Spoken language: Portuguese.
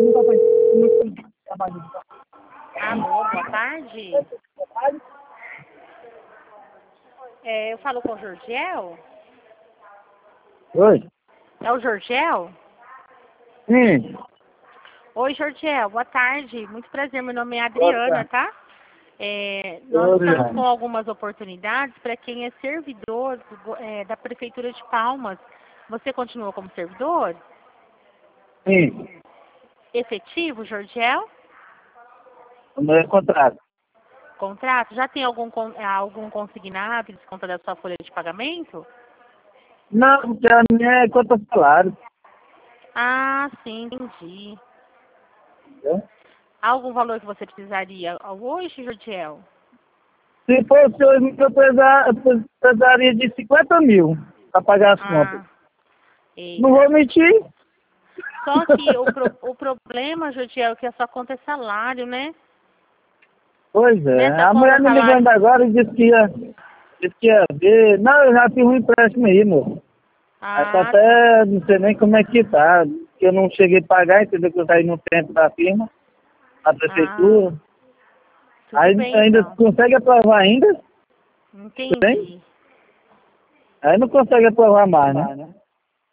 Alô, boa tarde. Eu falo com o Jorgel? Oi? É o Jorgel? Sim. Oi, Jorgel, boa tarde. Muito prazer, meu nome é Boa Adriana, tarde. tá? Nós estamos Adriana. com algumas oportunidades para quem é servidor da Prefeitura de Palmas. Você continua como servidor? Sim. Efetivo, Jorgel? O meu contrato. Contrato? Já tem algum consignado de conta da sua folha de pagamento? Não, porque a minha é conta salário. Ah, sim, entendi. Entendeu? Há algum valor que você precisaria hoje, Jorgel? Se fosse hoje, eu precisaria de 50 mil para pagar as contas. Ah, Não eita. vou mentir. Só que o problema, Jorgel, é que a sua conta é salário, né? Pois é. Nessa A conta mulher me ligou salário. ainda agora e disse que ia ver. Não, eu já fiz um empréstimo aí, moço. Aí tá Ah, tá. até, não sei nem como é que tá. Que eu não cheguei a pagar, entendeu? Que eu saí no tempo da firma, da Ah, prefeitura. tudo Aí bem ainda então. consegue aprovar ainda, tudo bem? Entendi. Aí não consegue aprovar mais, né?